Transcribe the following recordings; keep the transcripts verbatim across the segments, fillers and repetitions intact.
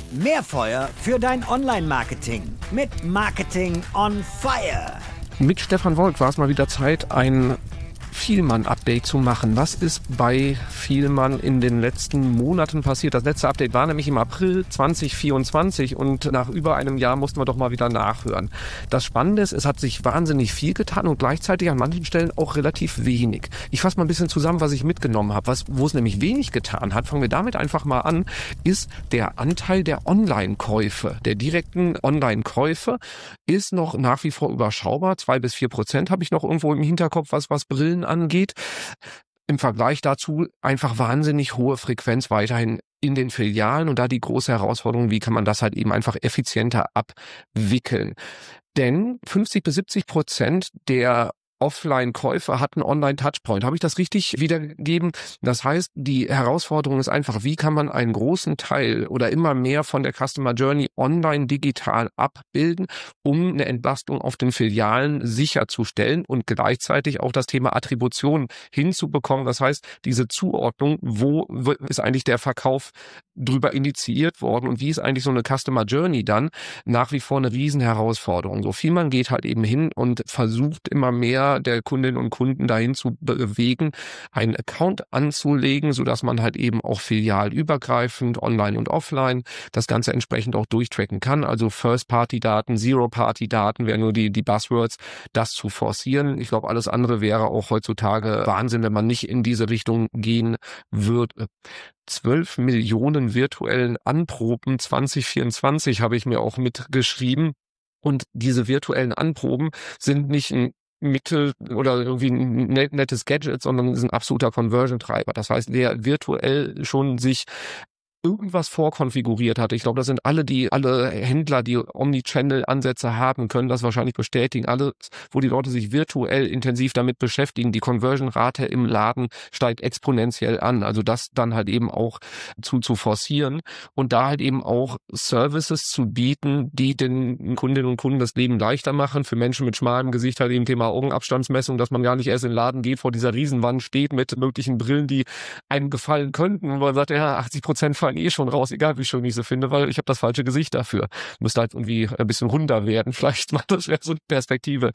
Mehr Feuer für dein Online-Marketing mit Marketing on Fire. Mit Stefan Wolk war es mal wieder Zeit, ein Vielmann-Update zu machen. Was ist bei Vielmann in den letzten Monaten passiert? Das letzte Update war nämlich im April zwanzig vierundzwanzig und nach über einem Jahr mussten wir doch mal wieder nachhören. Das Spannende ist, es hat sich wahnsinnig viel getan und gleichzeitig an manchen Stellen auch relativ wenig. Ich fasse mal ein bisschen zusammen, was ich mitgenommen habe. Was, wo es nämlich wenig getan hat, fangen wir damit einfach mal an, ist der Anteil der Online-Käufe, der direkten Online-Käufe ist noch nach wie vor überschaubar. Zwei bis vier Prozent habe ich noch irgendwo im Hinterkopf, was, was Brillen angeht. Im Vergleich dazu einfach wahnsinnig hohe Frequenz weiterhin in den Filialen und da die große Herausforderung, wie kann man das halt eben einfach effizienter abwickeln. Denn fünfzig bis siebzig Prozent der Offline-Käufer hatten Online-Touchpoint. Habe ich das richtig wiedergegeben? Das heißt, die Herausforderung ist einfach, wie kann man einen großen Teil oder immer mehr von der Customer Journey online digital abbilden, um eine Entlastung auf den Filialen sicherzustellen und gleichzeitig auch das Thema Attribution hinzubekommen. Das heißt, diese Zuordnung, wo ist eigentlich der Verkauf drüber initiiert worden und wie ist eigentlich so eine Customer Journey dann nach wie vor eine Riesenherausforderung. So viel man geht halt eben hin und versucht immer mehr der Kundinnen und Kunden dahin zu bewegen, einen Account anzulegen, sodass man halt eben auch filialübergreifend, online und offline, das Ganze entsprechend auch durchtracken kann. Also First-Party-Daten, Zero-Party-Daten wären nur die, die Buzzwords, das zu forcieren. Ich glaube, alles andere wäre auch heutzutage Wahnsinn, wenn man nicht in diese Richtung gehen würde. zwölf Millionen virtuellen Anproben zwanzig vierundzwanzig habe ich mir auch mitgeschrieben. Und diese virtuellen Anproben sind nicht ein Mittel oder irgendwie ein nettes Gadget, sondern ist ein absoluter Conversion-Treiber. Das heißt, wer virtuell schon sich irgendwas vorkonfiguriert hatte. Ich glaube, das sind alle die, alle Händler, die Omnichannel-Ansätze haben, können das wahrscheinlich bestätigen. Alles, wo die Leute sich virtuell intensiv damit beschäftigen, die Conversion-Rate im Laden steigt exponentiell an. Also das dann halt eben auch zu, zu forcieren und da halt eben auch Services zu bieten, die den Kundinnen und Kunden das Leben leichter machen. Für Menschen mit schmalem Gesicht halt eben Thema Augenabstandsmessung, dass man gar nicht erst in den Laden geht, vor dieser Riesenwand steht mit möglichen Brillen, die einem gefallen könnten. Und man sagt, ja, achtzig Prozent fallen eh schon raus, egal wie schön ich sie finde, weil ich habe das falsche Gesicht dafür. Müsste halt irgendwie ein bisschen runder werden, vielleicht mal, das wäre so eine Perspektive.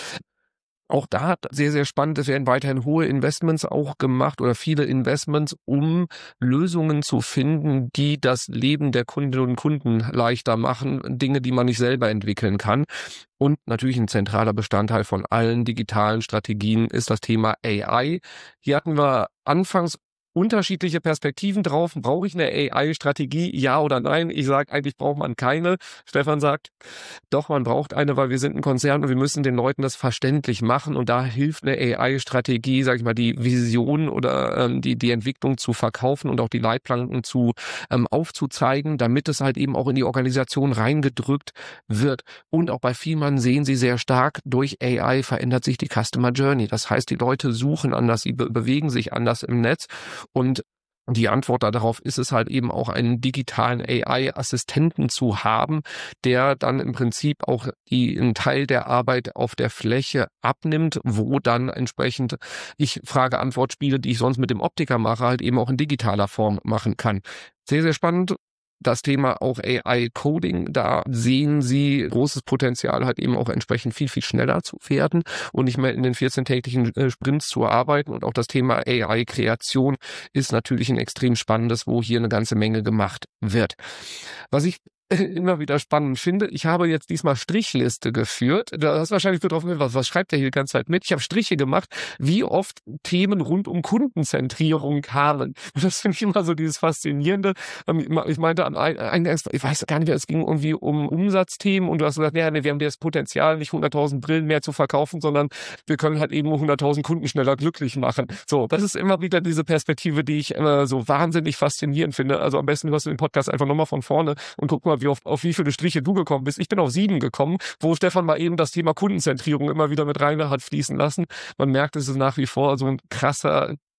Auch da sehr, sehr spannend, es werden weiterhin hohe Investments auch gemacht oder viele Investments, um Lösungen zu finden, die das Leben der Kundinnen und Kunden leichter machen, Dinge, die man nicht selber entwickeln kann. Und natürlich ein zentraler Bestandteil von allen digitalen Strategien ist das Thema A I. Hier hatten wir anfangs unterschiedliche Perspektiven drauf. Brauche ich eine A I-Strategie? Ja oder nein? Ich sage, eigentlich braucht man keine. Stefan sagt, doch, man braucht eine, weil wir sind ein Konzern und wir müssen den Leuten das verständlich machen. Und da hilft eine A I-Strategie, sage ich mal, die Vision oder ähm, die, die Entwicklung zu verkaufen und auch die Leitplanken zu ähm, aufzuzeigen, damit es halt eben auch in die Organisation reingedrückt wird. Und auch bei Vielmann sehen Sie sehr stark, durch A I verändert sich die Customer Journey. Das heißt, die Leute suchen anders, sie be- bewegen sich anders im Netz. Und die Antwort darauf ist es halt eben auch, einen digitalen A I-Assistenten zu haben, der dann im Prinzip auch die, einen Teil der Arbeit auf der Fläche abnimmt, wo dann entsprechend ich Frage-Antwort-Spiele, die ich sonst mit dem Optiker mache, halt eben auch in digitaler Form machen kann. Sehr, sehr spannend. Das Thema auch A I-Coding, da sehen Sie großes Potenzial, halt eben auch entsprechend viel, viel schneller zu werden und nicht mehr in den vierzehn-täglichen Sprints zu arbeiten. Und auch das Thema A I-Kreation ist natürlich ein extrem spannendes, wo hier eine ganze Menge gemacht wird. Was ich immer wieder spannend finde, ich habe jetzt diesmal Strichliste geführt. Da hast du wahrscheinlich drauf gehört, was, was schreibt der hier die ganze Zeit mit? Ich habe Striche gemacht, wie oft Themen rund um Kundenzentrierung kamen. Und das finde ich immer so dieses Faszinierende. Ich meinte an ein, ich weiß gar nicht mehr, es ging irgendwie um Umsatzthemen und du hast gesagt, ja, nee, wir haben das Potenzial, nicht hunderttausend Brillen mehr zu verkaufen, sondern wir können halt eben hunderttausend Kunden schneller glücklich machen. So, das ist immer wieder diese Perspektive, die ich immer so wahnsinnig faszinierend finde. Also am besten hörst du den Podcast einfach nochmal von vorne und guck mal, wie auf, auf wie viele Striche du gekommen bist. Ich bin auf sieben gekommen, wo Stefan mal eben das Thema Kundenzentrierung immer wieder mit rein hat fließen lassen. Man merkt, es ist nach wie vor so ein krasser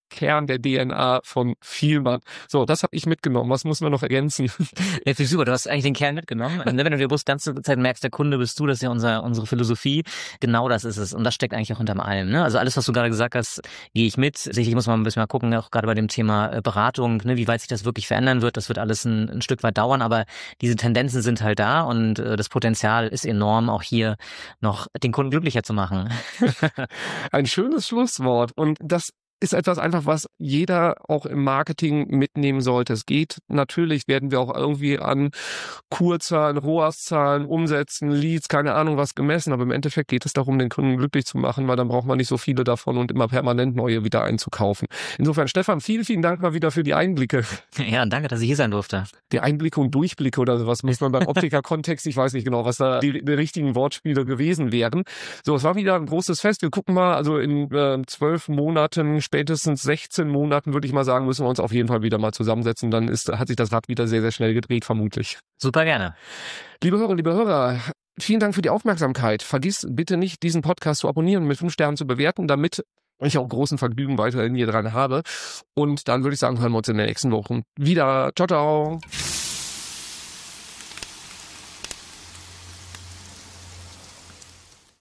Kern der D N A von Fielmann. So, das habe ich mitgenommen. Was muss man noch ergänzen? Ja, finde ich super. Du hast eigentlich den Kern mitgenommen. Wenn du dir bloß die ganze Zeit merkst, der Kunde bist du, das ist ja unser, unsere Philosophie. Genau das ist es. Und das steckt eigentlich auch hinterm allem. Ne? Also alles, was du gerade gesagt hast, gehe ich mit. Sicherlich muss man ein bisschen mal gucken, auch gerade bei dem Thema Beratung, ne, wie weit sich das wirklich verändern wird. Das wird alles ein, ein Stück weit dauern, aber diese Tendenzen sind halt da und äh, das Potenzial ist enorm, auch hier noch den Kunden glücklicher zu machen. Ein schönes Schlusswort. Und das ist etwas einfach, was jeder auch im Marketing mitnehmen sollte. Es geht natürlich, werden wir auch irgendwie an Kurzahlen, R O A S-Zahlen, Umsätzen, Leads, keine Ahnung was gemessen, aber im Endeffekt geht es darum, den Kunden glücklich zu machen, weil dann braucht man nicht so viele davon und immer permanent neue wieder einzukaufen. Insofern, Stefan, vielen, vielen Dank mal wieder für die Einblicke. Ja, danke, dass ich hier sein durfte. Die Einblicke und Durchblicke oder sowas muss man beim Optiker-Kontext, ich weiß nicht genau, was da die, die richtigen Wortspiele gewesen wären. So, es war wieder ein großes Fest. Wir gucken mal, also in äh, zwölf Monaten, spätestens sechzehn Monaten, würde ich mal sagen, müssen wir uns auf jeden Fall wieder mal zusammensetzen. Dann ist, hat sich das Rad wieder sehr, sehr schnell gedreht, vermutlich. Super gerne. Liebe Hörer, liebe Hörer, vielen Dank für die Aufmerksamkeit. Vergiss bitte nicht, diesen Podcast zu abonnieren und mit fünf Sternen zu bewerten, damit ich auch großen Vergnügen weiterhin hier dran habe. Und dann würde ich sagen, hören wir uns in den nächsten Wochen wieder. Ciao, ciao.